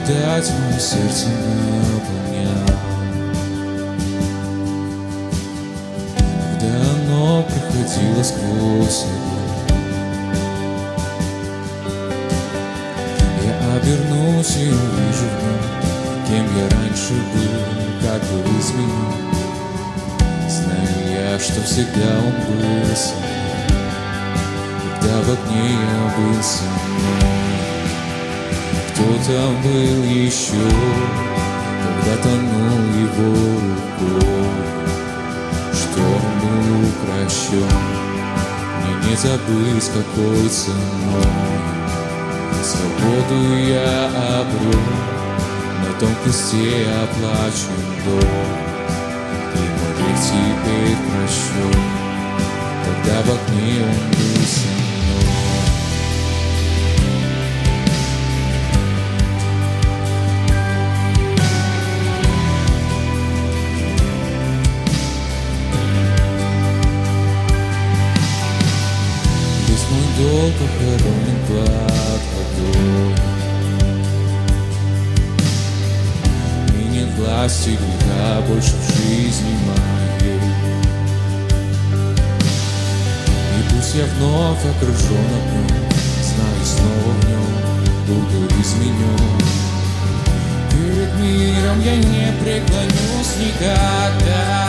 благодать мое сердце наполняла. Когда оно проходило сквозь огонь, я обернусь и увижу в нем, кем я раньше был, как был изменен. Знаю я, что всегда он был со мной, когда в огне я был со мной. Кто-то был еще, когда тонул его рукой, что он был укращен, мне не забыть какой ценой. Свободу я обрел, на том кресте оплачен долг, и мой грех теперь прощен, когда в огне он был со мной. Долг похоронен под водой, и нет власти греха больше в жизни моей. И пусть я вновь окружен огнем, знаю, снова в нем буду изменен. Перед миром я не преклонюсь никогда,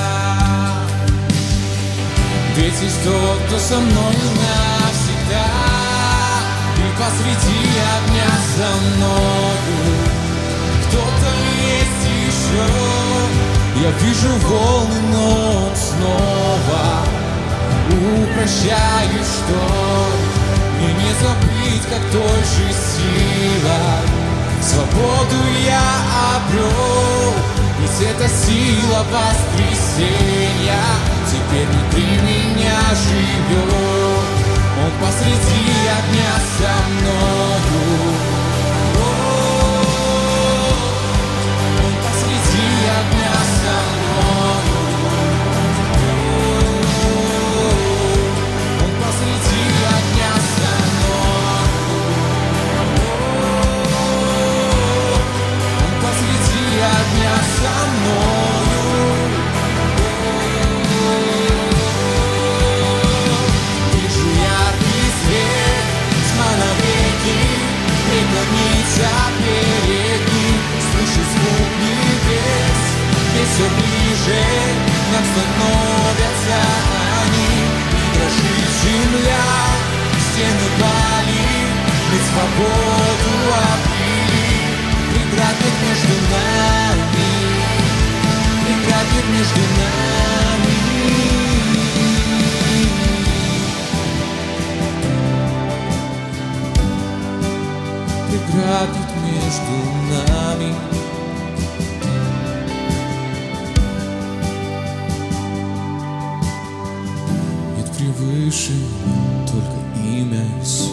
ведь есть тот, кто со мной навсегда, и посреди огня со мною кто-то есть еще. Я вижу волны, но он снова упрощает шторм. Мне не забыть, как той же силой свободу я обрел. Ведь это сила воскресенья теперь внутри меня живет. Он посреди огня со мною. Он посреди огня со мною. Он посреди огня со мною. Он посреди огня со мною. Преклониться перед ним, слышит звук небес, и все ближе нам становятся они. И дрожит земля, стены пали, мы свободу обрели. Преград нет между нами, преград нет между нами. Преград нет между нами. Нет превыше только имя Иисус.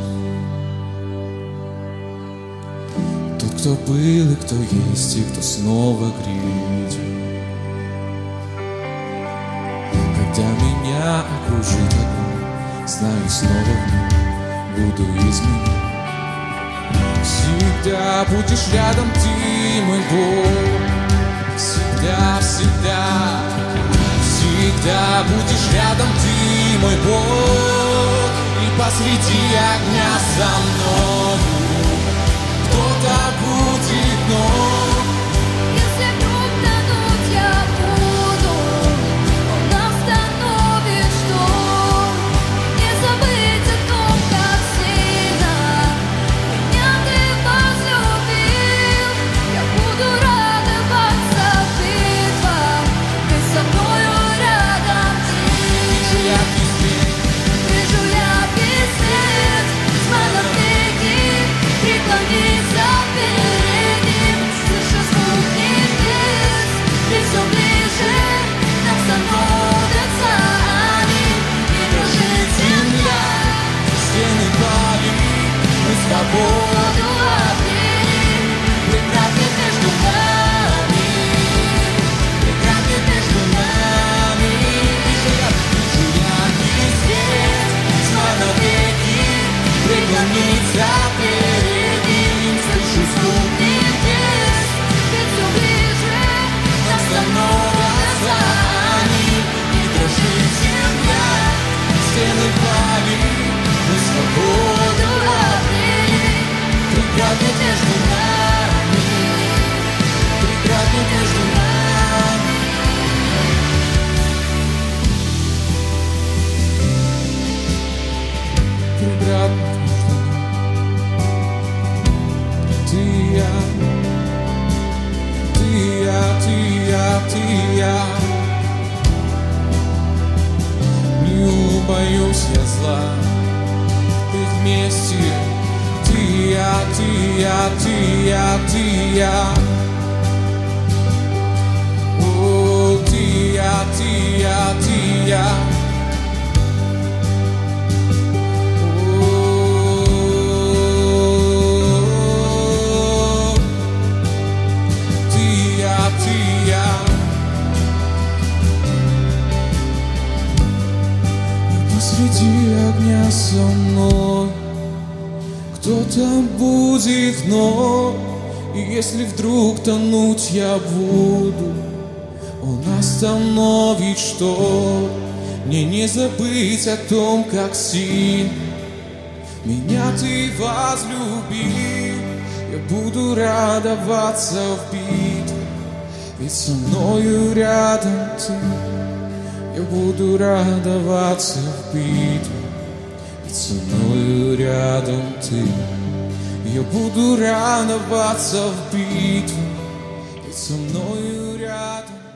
Тот, кто был и кто есть, и кто снова грядет. Когда меня окружит огонь, знаю, снова в нем буду изменен. Всегда будешь рядом ты, мой Бог. Всегда, всегда, всегда будешь рядом ты, мой Бог. И посреди огня со мною кто-то будет, но если вдруг тонуть я буду, он остановит шторм. Не забыть о том, как сильно меня ты возлюбил. Я буду радоваться битвам, ты со мною рядом ты. вижу яркий свет, Вижу яркий свет, тьма навеки преклонится перед ним. Слышу звук небес, и все ближе нам становятся они. И дрожит земля, стены пали, мы с тобой. свободу обрели. Преград нет между нами, преград нет между нами. Вижу яркий свет, тьма навеки преклонится перед ним. Слышу звук Посреди огня со мной кто-то будет вновь, и если вдруг тонуть я буду, он остановит что? Мне не забыть о том, как сильно меня ты возлюбил. Я буду радоваться в битве, ведь со мною рядом ты. Я буду радоваться в битве, ведь со мною рядом ты. Я буду радоваться в битве, ведь со мною рядом